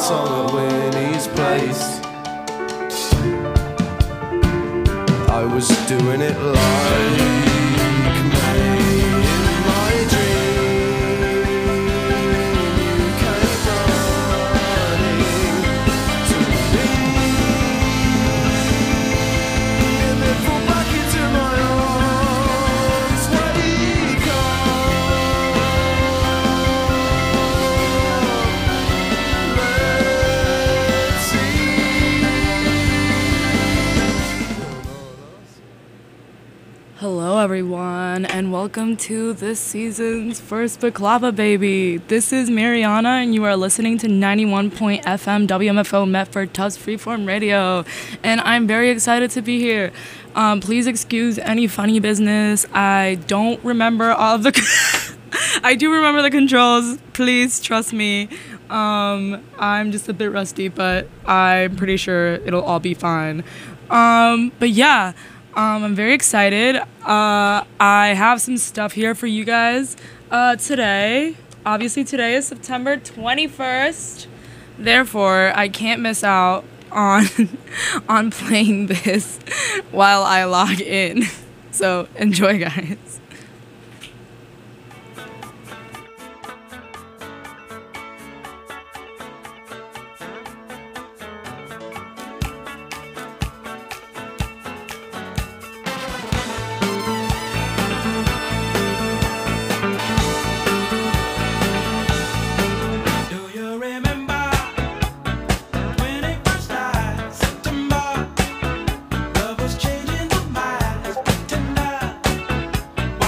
song at Winnie's place. I was doing it like me in my dream. Came running to me and then fall back into my arms. Wake Hello everyone, and welcome to this season's first Baklava Baby. This is Mariana, and you are listening to 91.FM WMFO Medford Tufts Freeform Radio, and I'm very excited to be here. Please excuse any funny business. I don't remember all of the... I do remember the controls. Please trust me. I'm just a bit rusty, but I'm pretty sure it'll all be fine. But yeah... I'm very excited. I have some stuff here for you guys today. Obviously, today is September 21st. Therefore, I can't miss out on on playing this while I log in. So enjoy, guys. Love was changing the minds, tonight.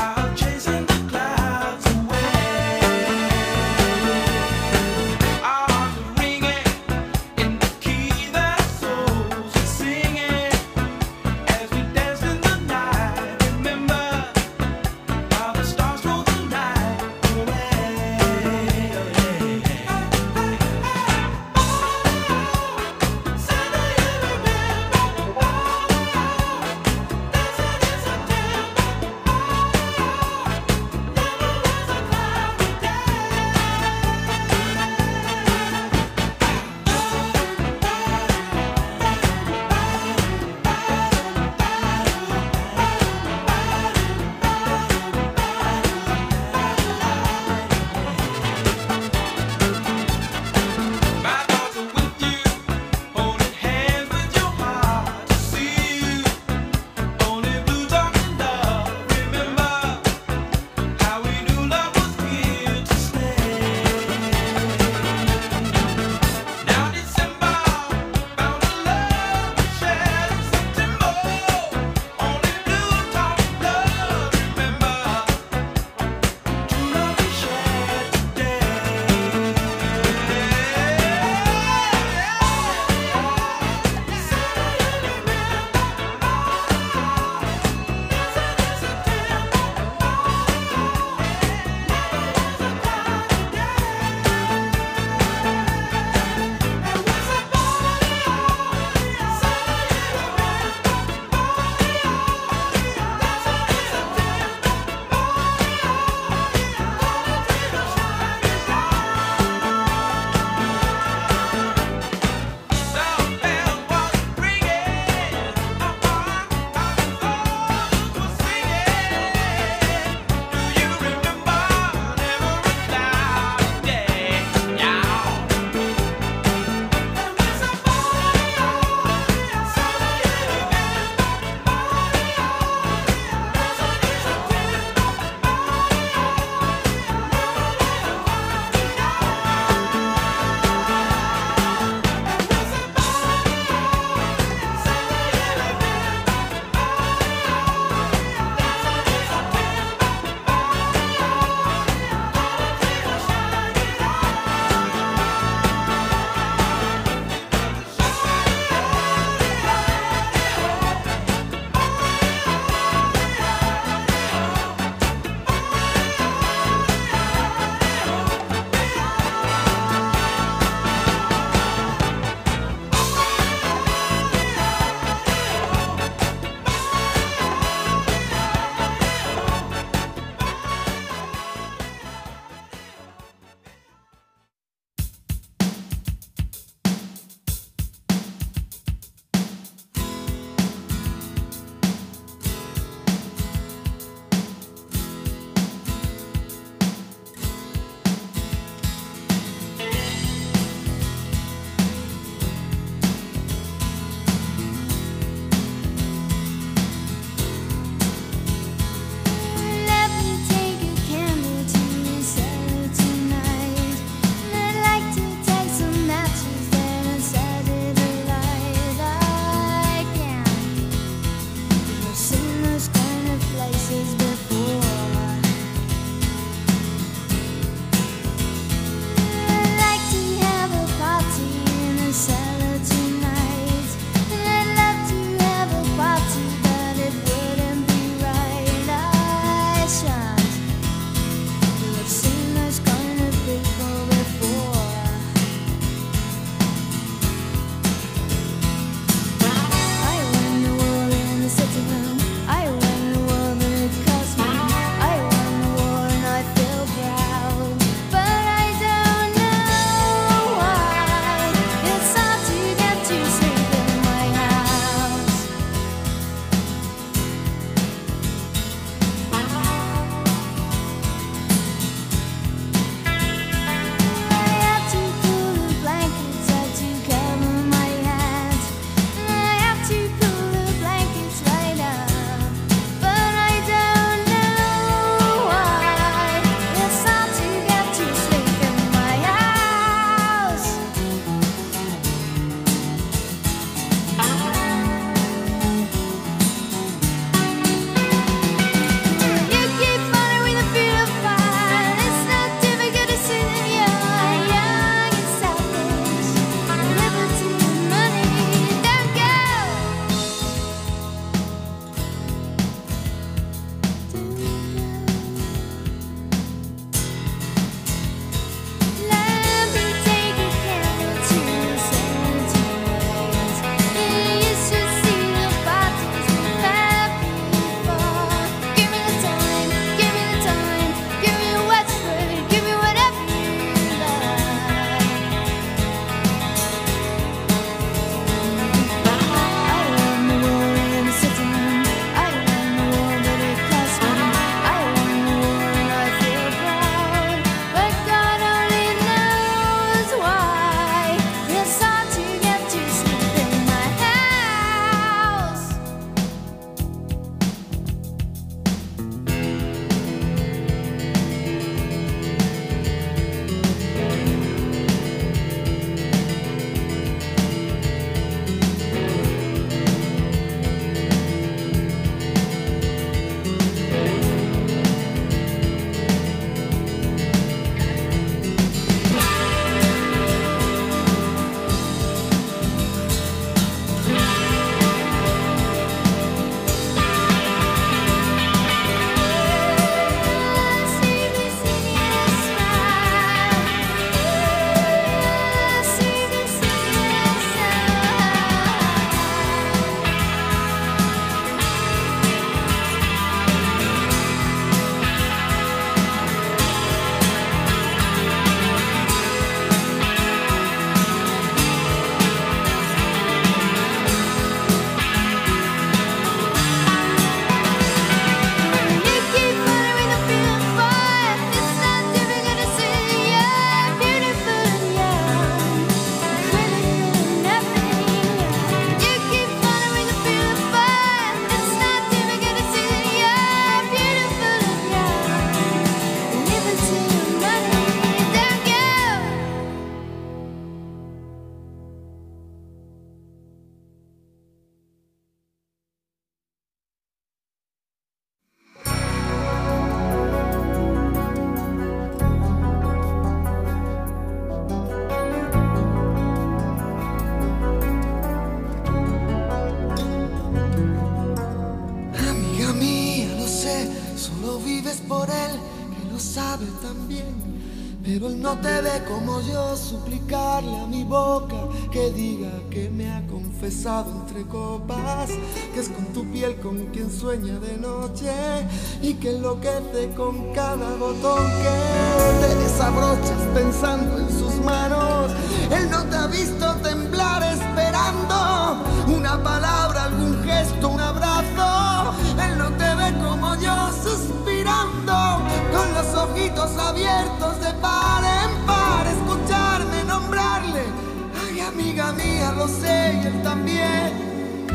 Solo vives por él, que lo sabe también. Pero él no te ve como yo, suplicarle a mi boca que diga que me ha confesado entre copas, que es con tu piel con quien sueña de noche y que enloquece con cada botón que te desabrochas pensando en sus manos. Él no te ha visto temblar esperando una palabra, algún gesto, un abrazo. Él no te ve como yo suspirando con los ojitos abiertos de par en par, escucharme nombrarle. Ay, amiga mía, lo sé y él también.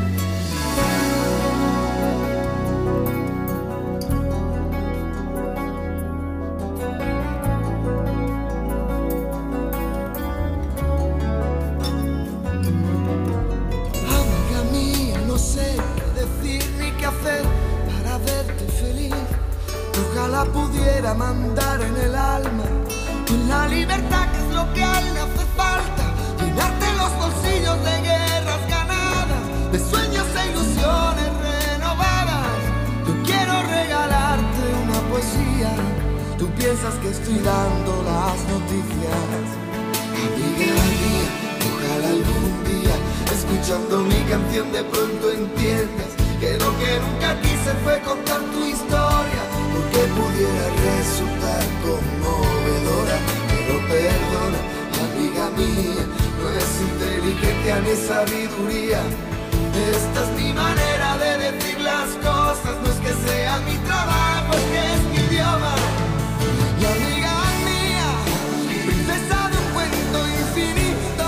Amiga mía, no sé qué decir ni qué hacer para verte feliz. Ojalá pudiera mandar en el alma con la libertad, que es lo que a él le hace falta. Llenarte los bolsillos de guerras ganadas, de sueños e ilusiones renovadas. Yo quiero regalarte una poesía. Tú piensas que estoy dando las noticias. Amiga mía, ojalá algún día, escuchando mi canción, de pronto entiendas que lo que nunca quise fue contar tu historia, porque pudiera resultar conmovedora. Pero perdona, amiga mía, no es inteligencia ni sabiduría. Esta es mi manera de decir las cosas, no es que sea mi trabajo, es que es mi idioma. Y amiga mía, princesa de un cuento infinito,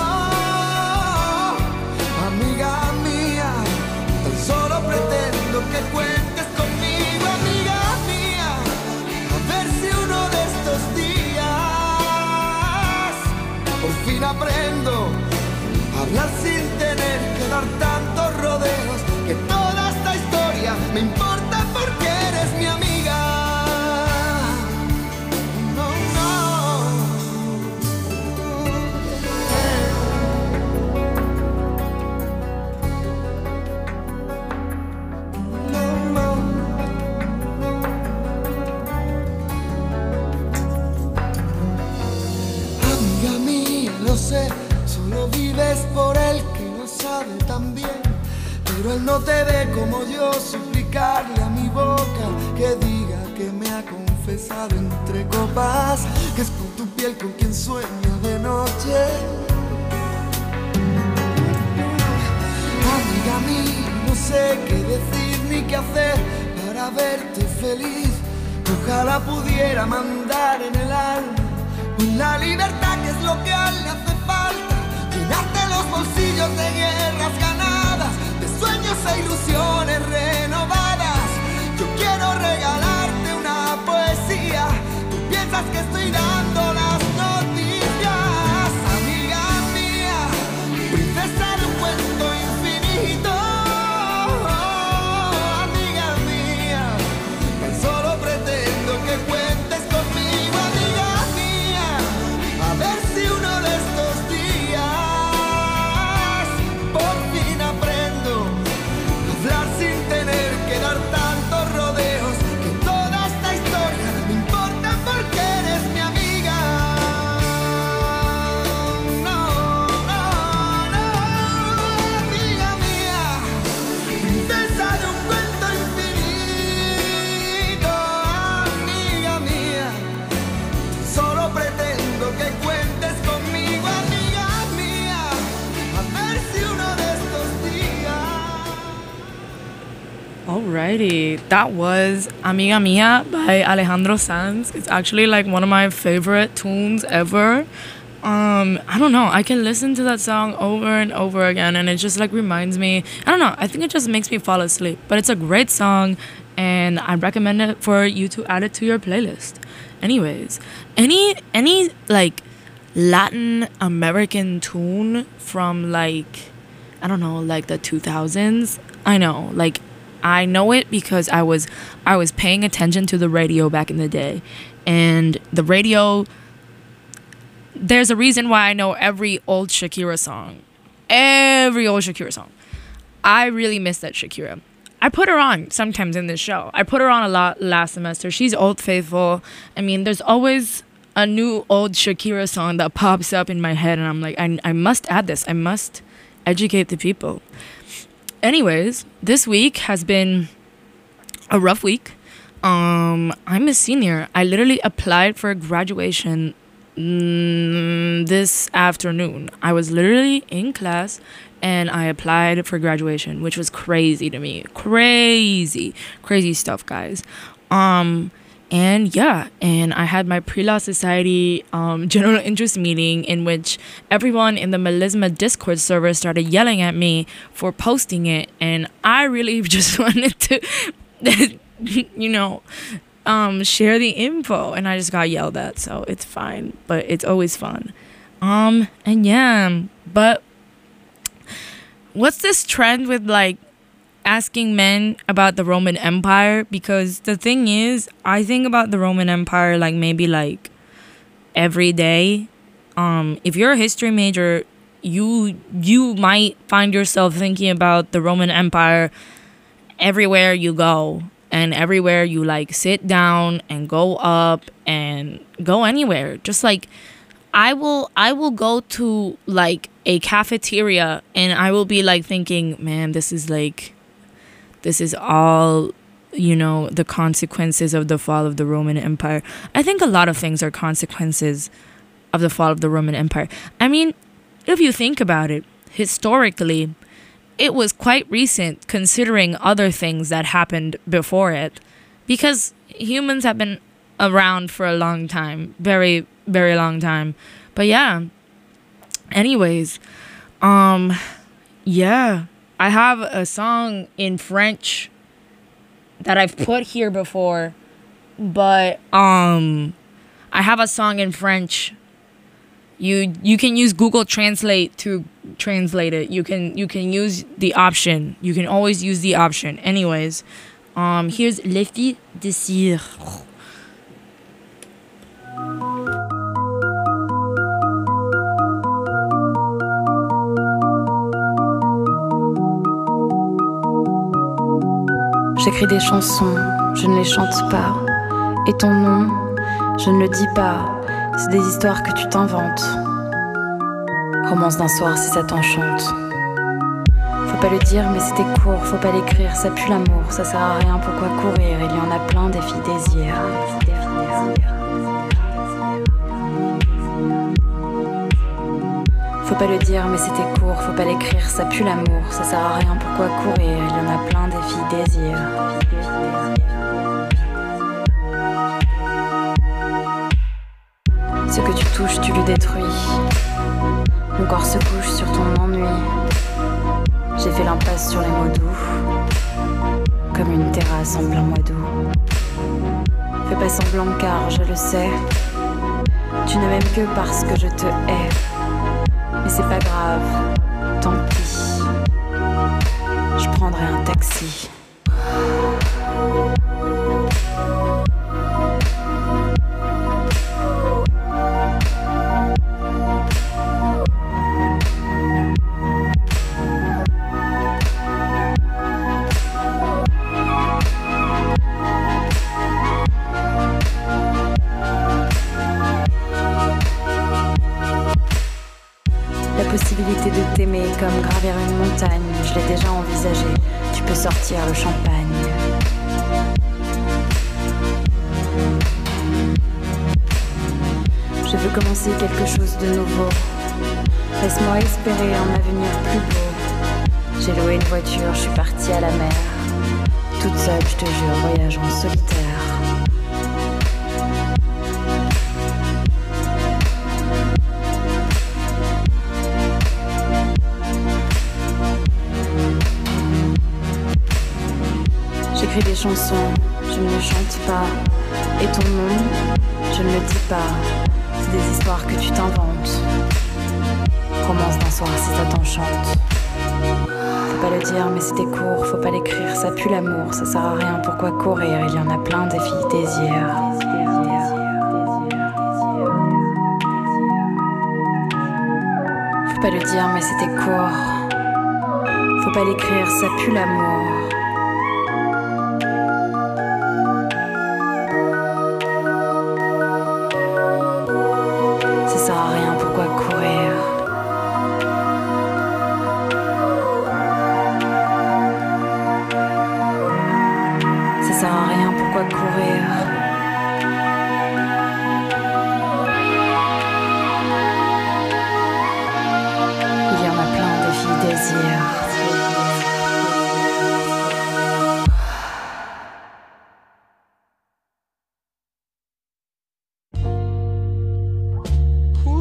amiga mía, tan solo pretendo que cuentes conmigo, amiga mía, a ver si uno de estos días por fin aprendo a hablar sin tener que dar tantos rodeos, que toda esta historia me importa porque eres mi amiga. No, no. No, no. Amiga mía, lo sé, solo vives por él, que lo sabe también. Pero él no te ve como yo, suplicarle a mi boca que diga que me ha confesado entre copas, que es con tu piel con quien sueño de noche. Amiga mía, no sé qué decir ni qué hacer para verte feliz. Ojalá pudiera mandar en el alma con la libertad, que es lo que a él le hace falta. Llenarte los bolsillos de guerras ganadas, de sueños e ilusiones renovadas. Yo quiero regalarte una poesía. Tú piensas que estoy dando las noticias. Amiga mía, princesa de un cuento infinito. Amiga mía, tan solo pretendo que cuentes conmigo, amiga mía, a ver si uno de estos días por fin aprendo a hablar sin tener que dar tantos rodeos, que toda esta historia me importa porque eres mi amiga. No, no, no, amiga mía, princesa de un cuento infinito, amiga mía, solo pretendo que cuentes conmigo, amiga mía, a ver si uno de estos días. Alrighty, that was Amiga Mia by Alejandro Sanz. It's actually like one of my favorite tunes ever. I don't know, I can listen to that song over and over again and it just like reminds me, I don't know, I think it just makes me fall asleep. But it's a great song and I recommend it for you to add it to your playlist. Anyways, any like Latin American tune from like, I don't know, like the 2000s? I know, like I know it because I was paying attention to the radio back in the day. And the radio, there's a reason why I know every old Shakira song. Every old Shakira song. I really miss that Shakira. I put her on sometimes in this show. I put her on a lot last semester. She's Old Faithful. I mean, there's always a new old Shakira song that pops up in my head, and I'm like, I must add this. I must educate the people. Anyways, this week has been a rough week. I'm a senior. I literally applied for graduation this afternoon. I was literally in class and I applied for graduation, which was crazy to me. Crazy stuff, guys. And yeah, and I had my Pre-Law Society general interest meeting in which everyone in the Melisma Discord server started yelling at me for posting it. And I really just wanted to, share the info. And I just got yelled at, so it's fine. But it's always fun. And yeah, but what's this trend with like asking men about the Roman Empire? Because the thing is, I think about the Roman Empire like maybe like every day. If you're a history major, you might find yourself thinking about the Roman Empire everywhere you go and everywhere you like sit down and go up and go anywhere. Just like I will go to like a cafeteria and I will be like thinking, man, this is all, the consequences of the fall of the Roman Empire. I think a lot of things are consequences of the fall of the Roman Empire. I mean, if you think about it, historically, it was quite recent considering other things that happened before it. Because humans have been around for a long time. Very, very long time. But yeah. Anyways, yeah. I have a song in French that I've put here before, but I have a song in French. You can use Google Translate to translate it. You can use the option. You can always use the option. Anyways, here's Les Filles de Cire. J'écris des chansons, je ne les chante pas. Et ton nom, je ne le dis pas. C'est des histoires que tu t'inventes. Romance d'un soir si ça t'enchante. Faut pas le dire mais c'était court, faut pas l'écrire, ça pue l'amour, ça sert à rien, pourquoi courir? Il y en a plein des filles désir. Faut pas le dire mais c'était court, faut pas l'écrire, ça pue l'amour, ça sert à rien, pourquoi courir? Il y en a plein des filles désir. Ce que tu touches, tu le détruis. Mon corps se couche sur ton ennui. J'ai fait l'impasse sur les mots doux, comme une terrasse en plein mois d'août. Fais pas semblant car je le sais, tu ne m'aimes que parce que je te hais. Mais c'est pas grave, tant pis. Je prendrai un taxi. Possibilité de t'aimer comme gravir une montagne, je l'ai déjà envisagé, tu peux sortir le champagne. Je veux commencer quelque chose de nouveau, laisse-moi espérer un avenir plus beau. J'ai loué une voiture, je suis partie à la mer, toute seule je te jure, voyage en solitaire. J'écris des chansons, je ne les chante pas. Et ton nom, je ne le dis pas. C'est des histoires que tu t'inventes. Romance d'un soir si ça t'enchante. Faut pas le dire mais c'était court, faut pas l'écrire, ça pue l'amour, ça sert à rien, pourquoi courir? Il y en a plein des filles désir. Faut pas le dire mais c'était court. Faut pas l'écrire, ça pue l'amour.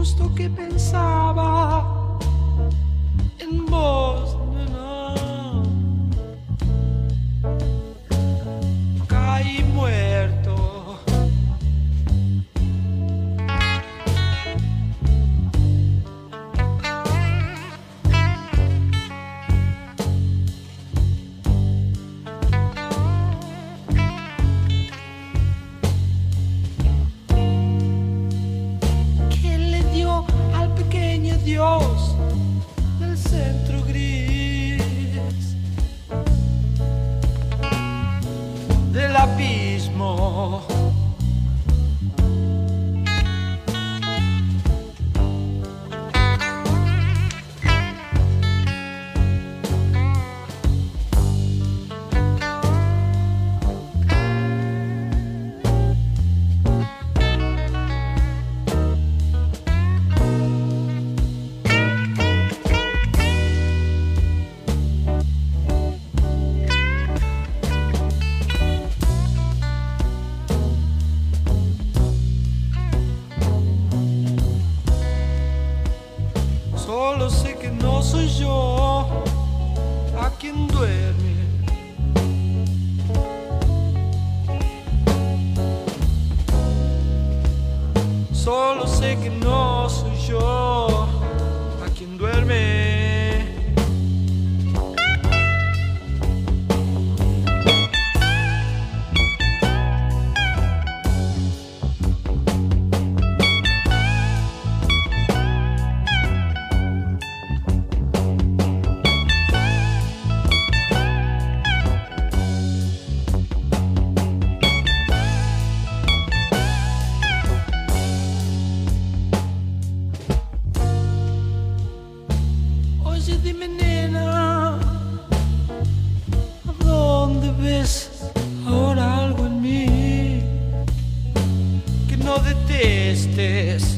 justo que pensaba en vos, nena. Caí muerto. Dios del centro gris del abismo. Solo sé que no soy yo a quien duerme. Solo sé que no soy yo a quien duerme. Oye, dime, nena, ¿a dónde ves ahora algo en mí que no detestes?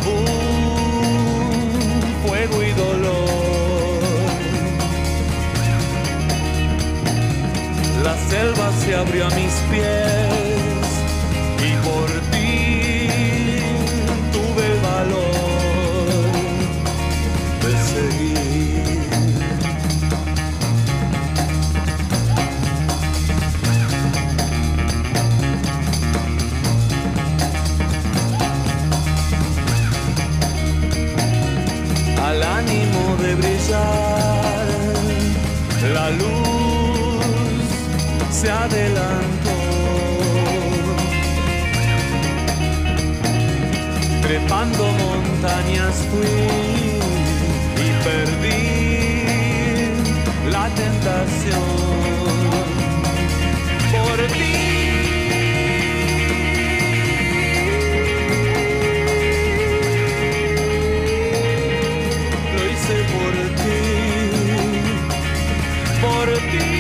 tabú, fuego y dolor. La selva se abrió a mis pies y por ti tuve el valor de seguir. Al ánimo de brillar, la luz se adelantó. Trepando montañas fui y perdí la tentación por ti. Por ti,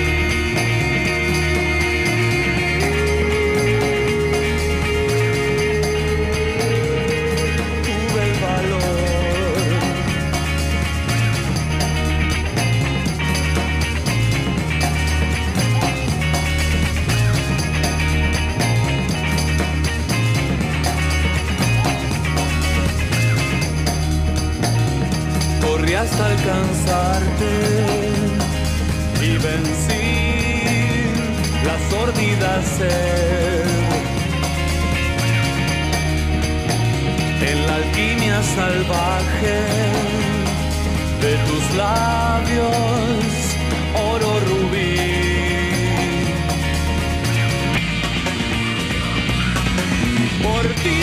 tuve el valor. Corrí hasta alcanzarte y vencí la sórdida sed. En la alquimia salvaje de tus labios, oro rubí. Por ti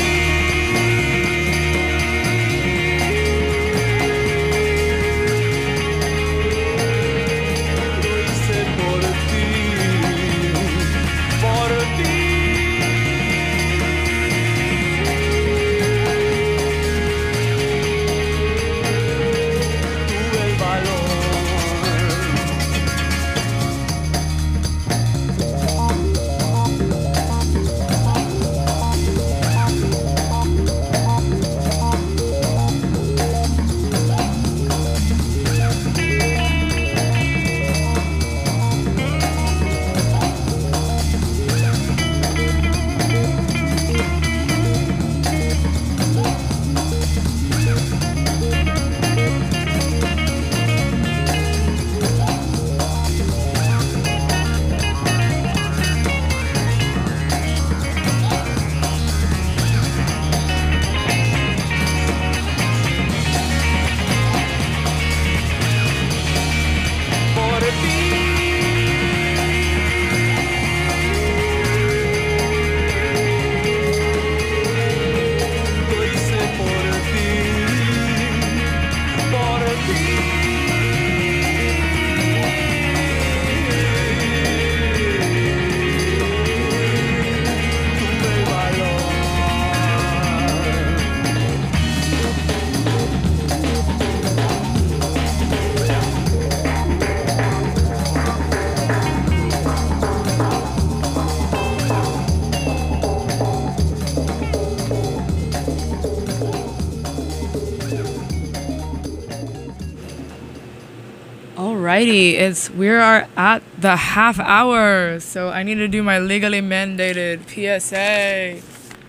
Alrighty, we are at the half hour, so I need to do my legally mandated PSA.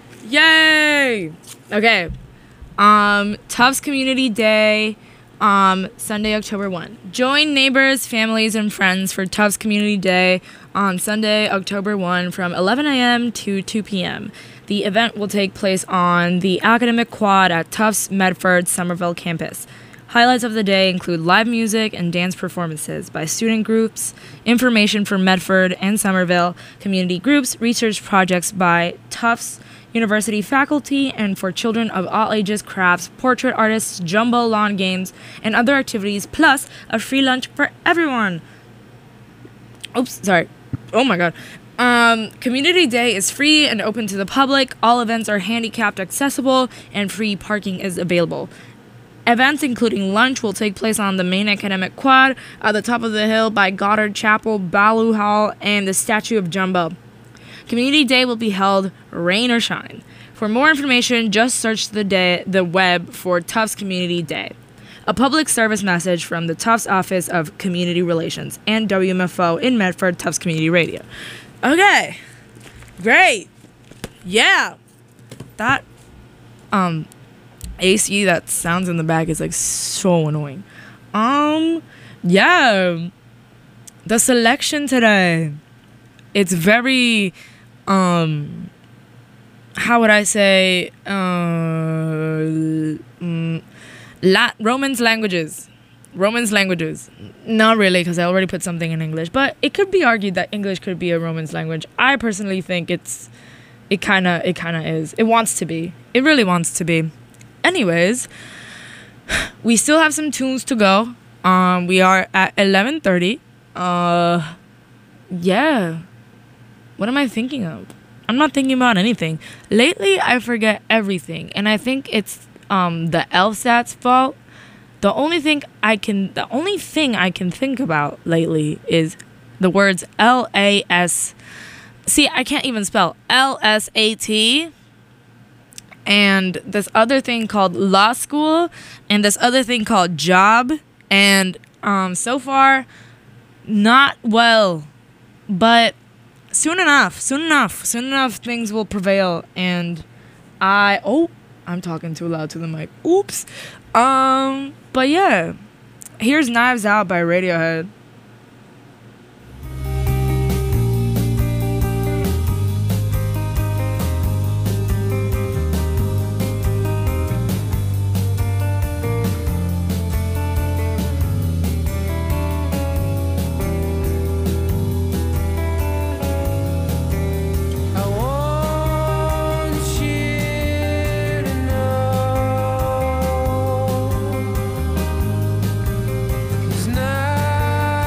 Yay! Okay. Tufts Community Day, Sunday, October 1. Join neighbors, families, and friends for Tufts Community Day on Sunday, October 1 from 11 a.m. to 2 p.m. The event will take place on the Academic Quad at Tufts Medford Somerville campus. Highlights of the day include live music and dance performances by student groups, information for Medford and Somerville community groups, research projects by Tufts University faculty, and for children of all ages, crafts, portrait artists, jumbo lawn games, and other activities, plus a free lunch for everyone. Oops, sorry. Oh my god. Community Day is free and open to the public. All events are handicapped accessible, and free parking is available. Events including lunch will take place on the main academic quad at the top of the hill by Goddard Chapel, Baloo Hall, and the Statue of Jumbo. Community Day will be held rain or shine. For more information, just search the web for Tufts Community Day. A public service message from the Tufts Office of Community Relations and WMFO in Medford, Tufts Community Radio. Okay. Great. Yeah. That AC that sounds in the back is like so annoying. Yeah. The selection today. It's very how would I say Romance languages. Not really, because I already put something in English, but it could be argued that English could be a Romance language. I personally think it kind of is. It wants to be. It really wants to be. Anyways, we still have some tunes to go. We are at 11:30. Yeah. What am I thinking of? I'm not thinking about anything. Lately, I forget everything, and I think it's the LSAT's fault. The only thing I can think about lately is the words LAS. See, I can't even spell LSAT. And this other thing called law school, and this other thing called job, and so far, not well, but soon enough, things will prevail, and I'm talking too loud to the mic. Oops. But yeah, here's Knives Out by Radiohead. Now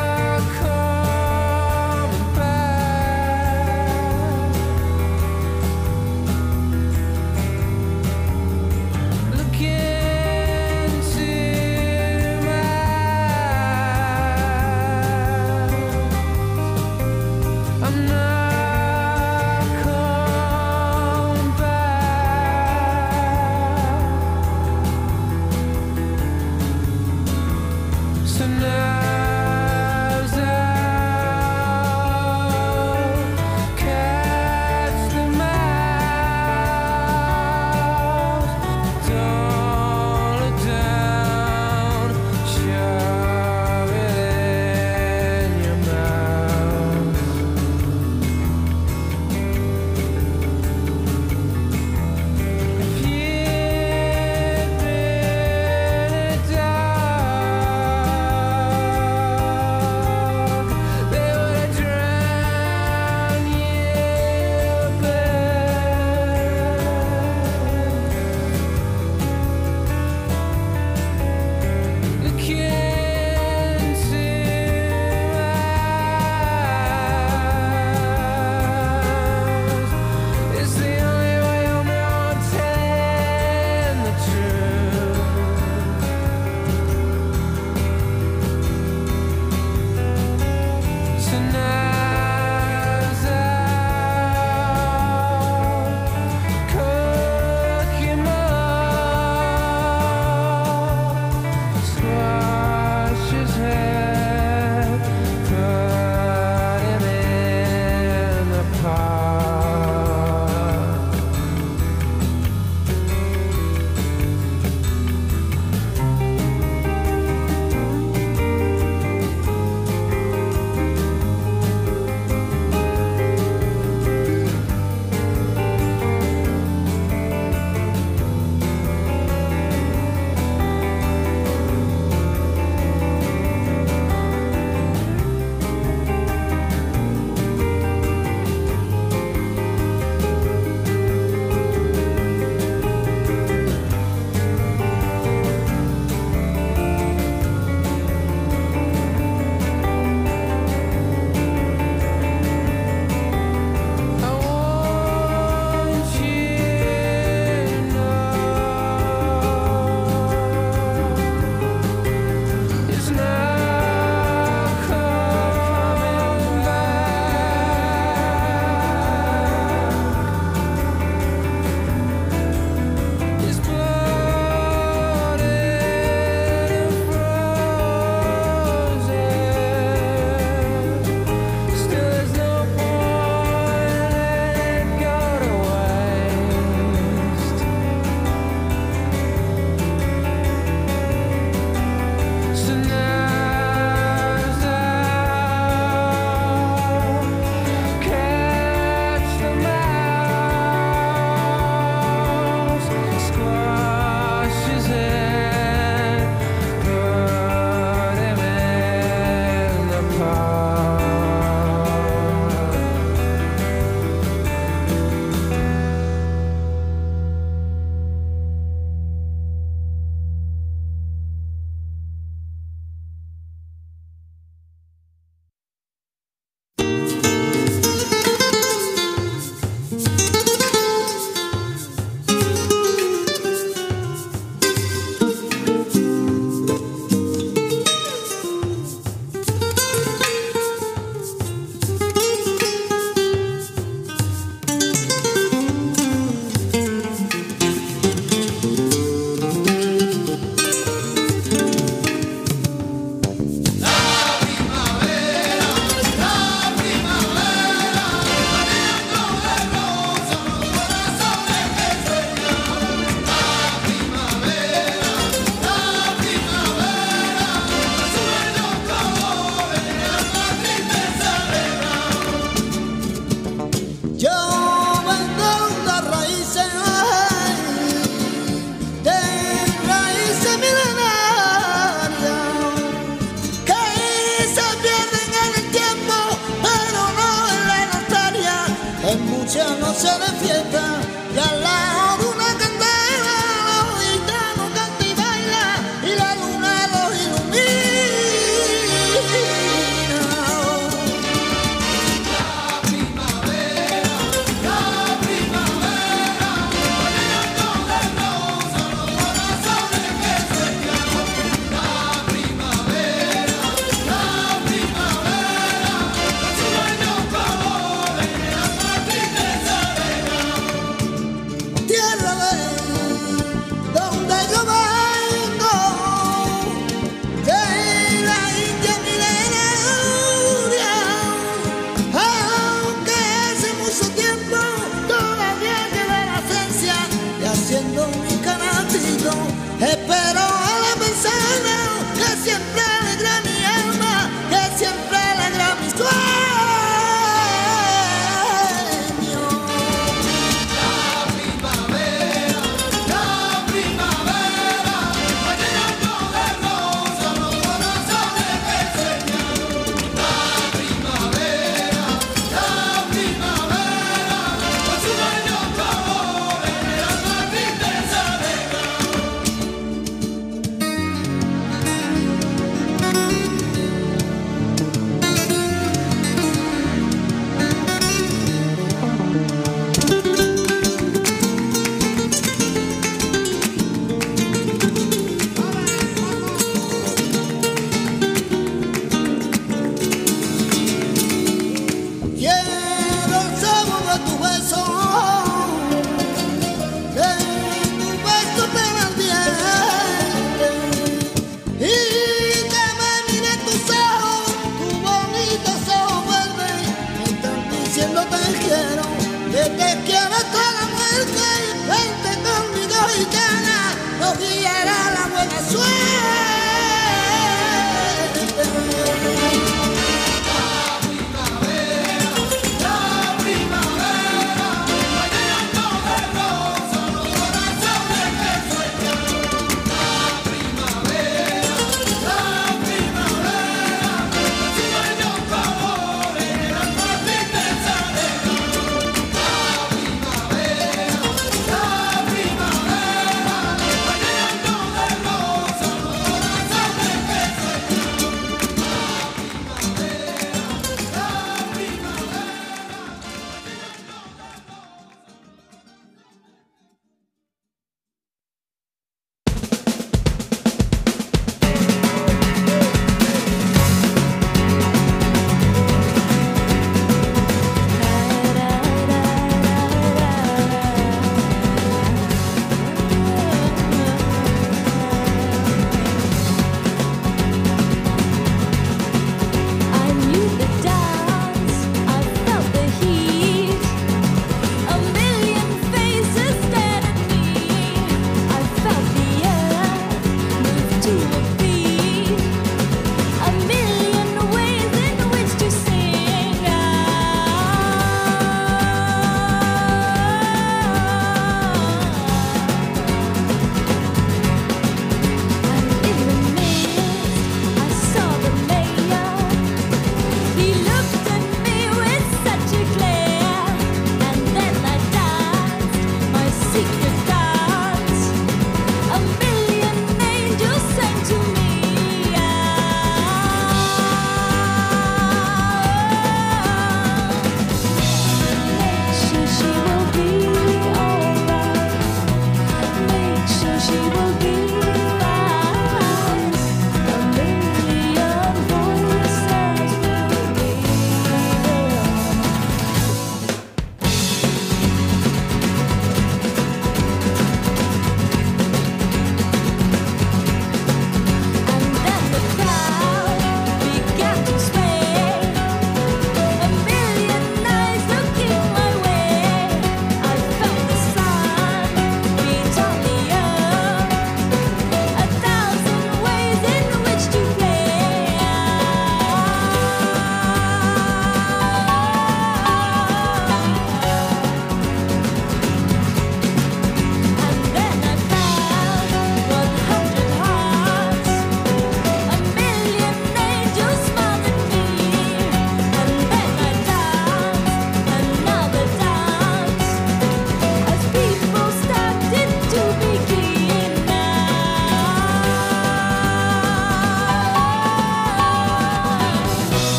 espero a la manzana que siempre alegra mi alma, que siempre alegra mis sueños.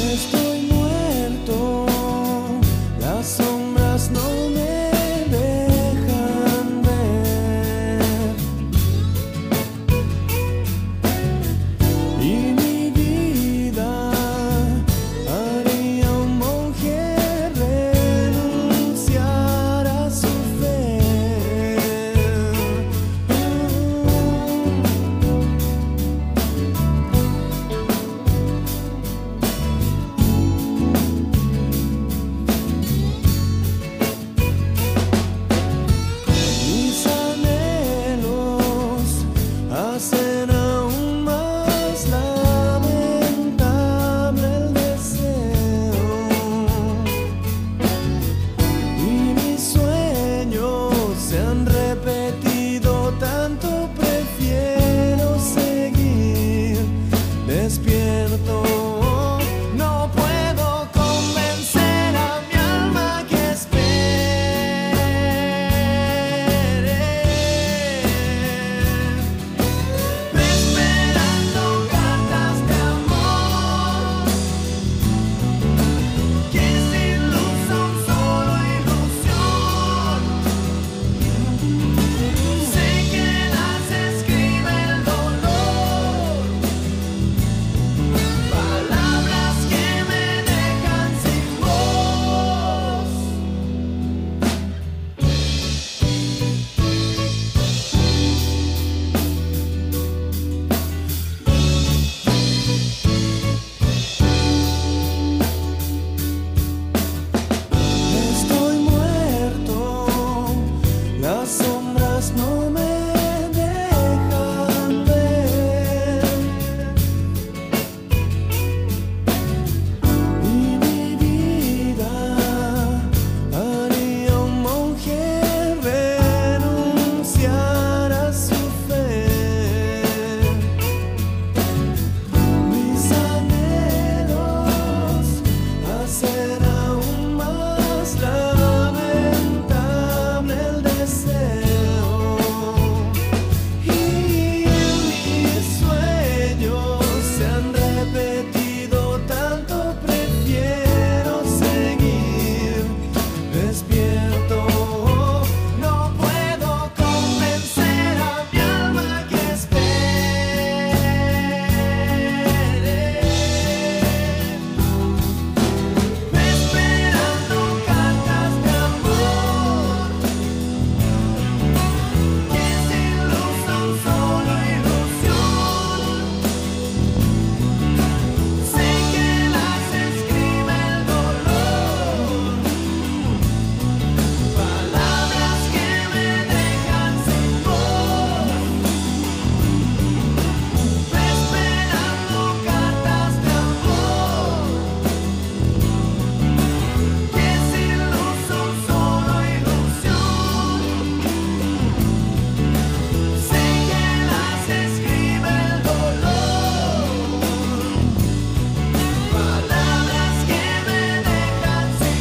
Estoy muerto, las sombras no me dejan ver, y mi vida haría un monje renunciar a su fe. Mis anhelos hacen aún más lamentable el deseo, y mis sueños se han repetido tanto, prefiero seguir despierto. No puedo convencer a mi alma que espere, esperando cartas de amor, que sin luz son solo ilusión. Sé que las escribe el dolor, palabras que me dejan sin voz. Estoy muerto, las sombras no me dejan ver, y mi vida haría un monje renunciar a su fe. Mis anhelos hacen aún más lamentable el deseo, y mis sueños se han repetido tanto, prefiero seguir despierto. No puedo convencer a mi alma que espere, esperando cartas de amor, que sin luz son solo ilusión. Sé que las escribe el dolor, palabras que me dejan sin voz, esperando cartas de amor, que sin luz son solo ilusión. Sé que las escribe el dolor, palabras que me dejan sin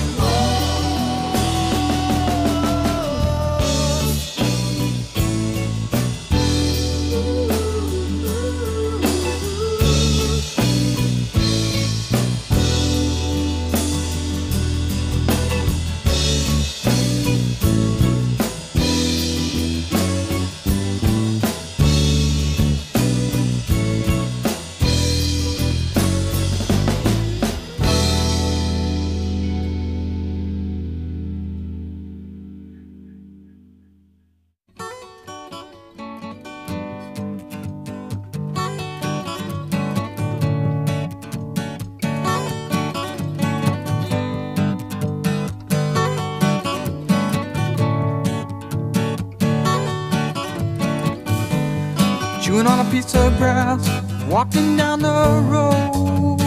chewing on a piece of grass, walking down the road.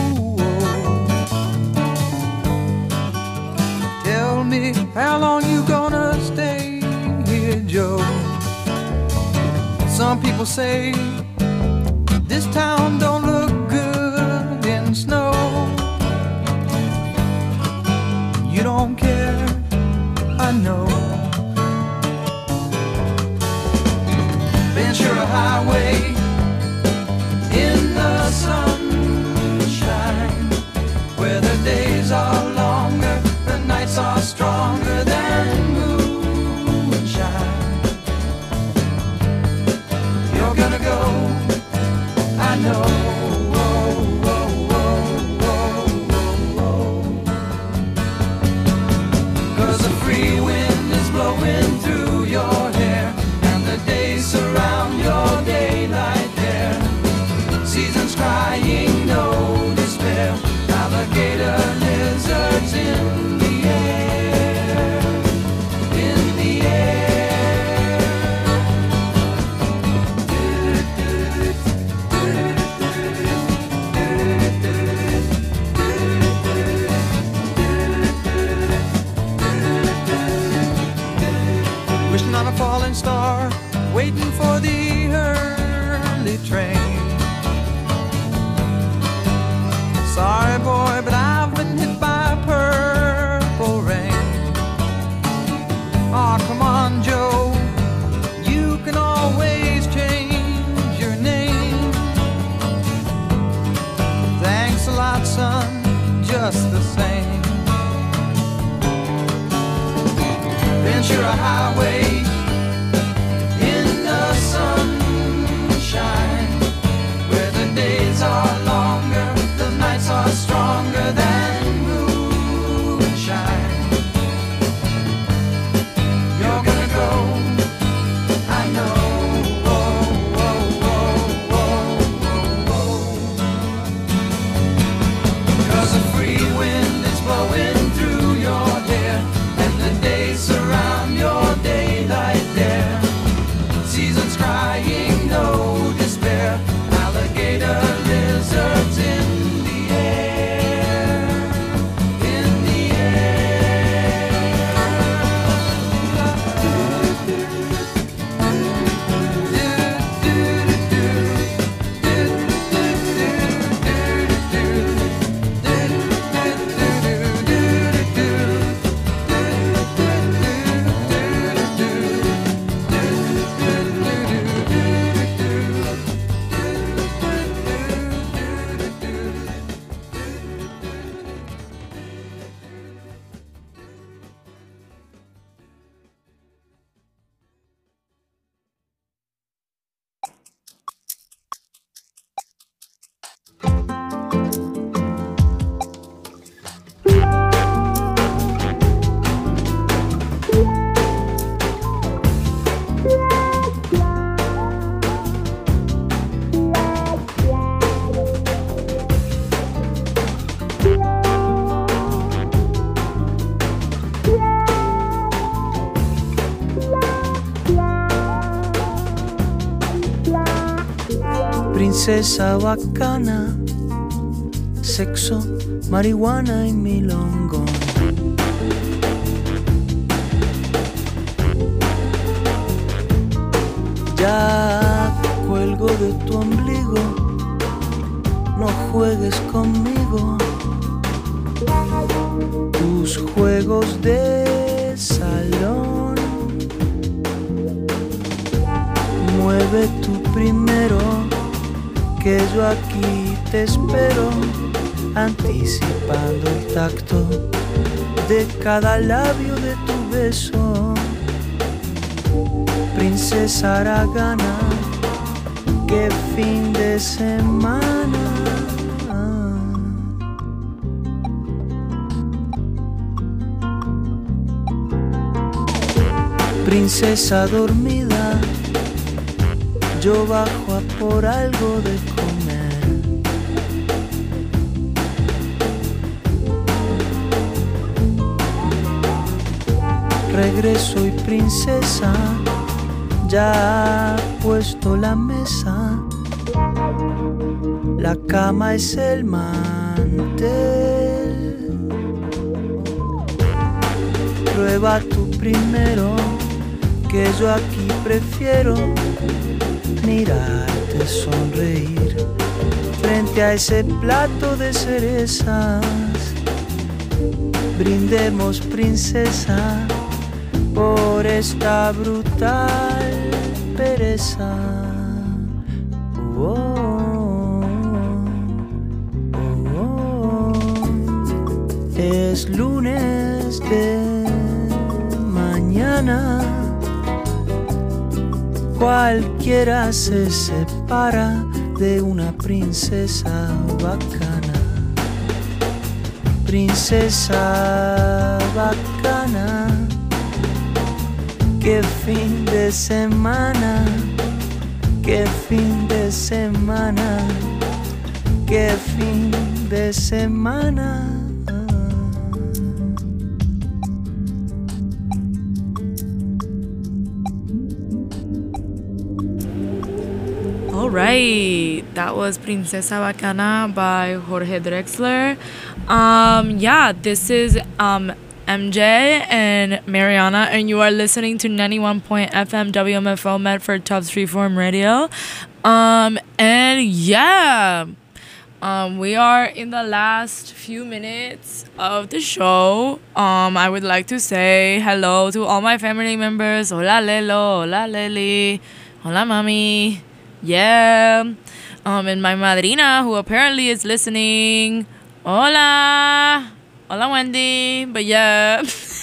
Tell me, how long you gonna stay here, Joe? Some people say this town don't look good in snow. You don't care, I know. Ventura Highway in the sunshine, where waiting for the early train. Sorry boy, but I've been hit by purple rain. Oh, come on Joe, you can always change your name. Thanks a lot son, just the same. Ventura Highway in the sunshine, where the days are longer, the nights are stronger than moonshine. You're gonna go, I know. Whoa, whoa, whoa, whoa, whoa, whoa. 'Cause a free wind is blowing through your hair, and the days surround your daylight there. Seasons crying, no despair. Alligator lizards in the air, in the Princesa bacana, sexo, marihuana y milongo. Ya cuelgo de tu ombligo, no juegues conmigo. Tus juegos de salón, mueve tú primero, que yo aquí te espero, anticipando el tacto de cada labio de tu beso. Princesa Aragana, qué fin de semana. Princesa dormida, yo bajo a por algo de comer. Regreso y princesa, ya ha puesto la mesa. La cama es el mantel. Prueba tú primero, que yo aquí prefiero mirarte sonreír frente a ese plato de cerezas. Brindemos princesa por esta brutal pereza. Oh, oh, oh. Es lunes de mañana, cualquiera se separa de una princesa bacana. Princesa bacana, qué fin de semana, qué fin de semana, qué fin de semana. All right, that was Princesa Bacana by Jorge Drexler. Yeah, this is MJ and Mariana, and you are listening to 91.FM WMFO Medford Tufts Freeform Radio. And yeah, we are in the last few minutes of the show. I would like to say hello to all my family members. Hola Lelo, hola Leli, hola Mami. Yeah. And my madrina, who apparently is listening. Hola. Hola Wendy. But yeah.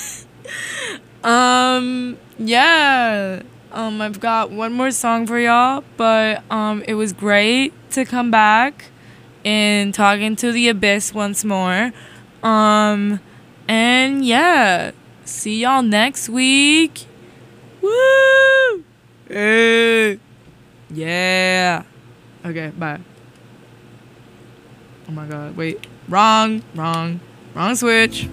Yeah. I've got one more song for y'all, but it was great to come back and talking to the abyss once more. And yeah, see y'all next week. Woo! Hey. Yeah. Okay, bye. Oh my god, wait. Wrong switch.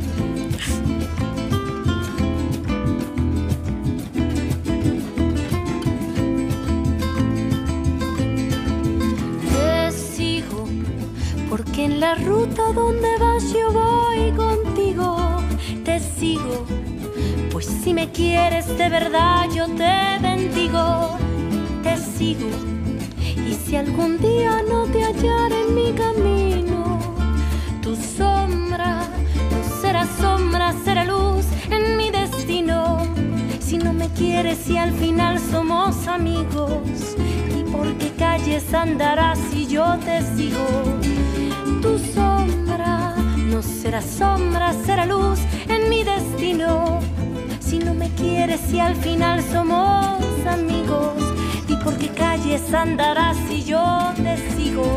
Te sigo, porque en la ruta donde vas yo voy contigo. Te sigo, pues si me quieres de verdad yo te bendigo. Te sigo. Y si algún día no te hallaré en mi camino, tu sombra no será sombra, será luz en mi destino. Si no me quieres y al final somos amigos, ¿y por qué calles andarás si yo te sigo? Tu sombra no será sombra, será luz en mi destino. Si no me quieres y al final somos amigos, ¿y por qué calles andarás si yo te sigo?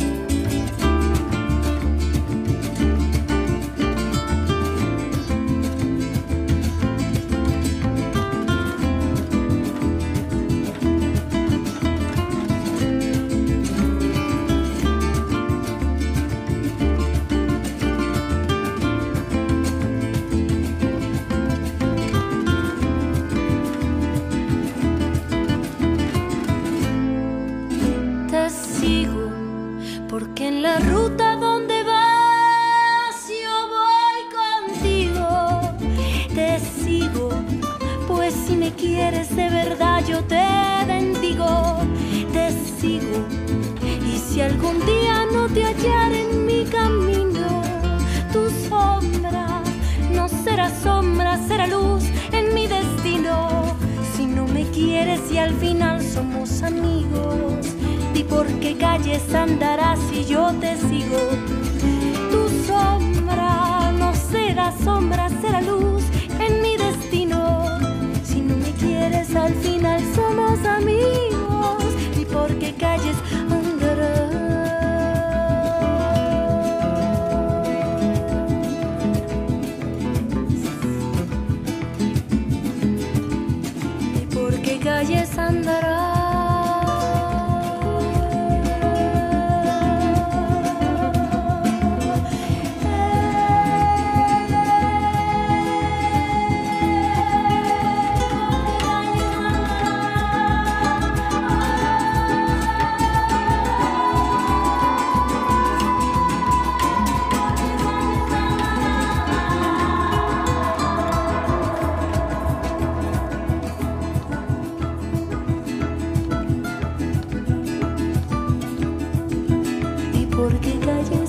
Porque en la ruta donde vas yo voy contigo. Te sigo, pues si me quieres de verdad yo te bendigo. Te sigo, y si algún día no te hallaré en mi camino, tu sombra no será sombra, será luz en mi destino. Si no me quieres y al final somos amigos, ¿y por qué calles andarás si yo te sigo?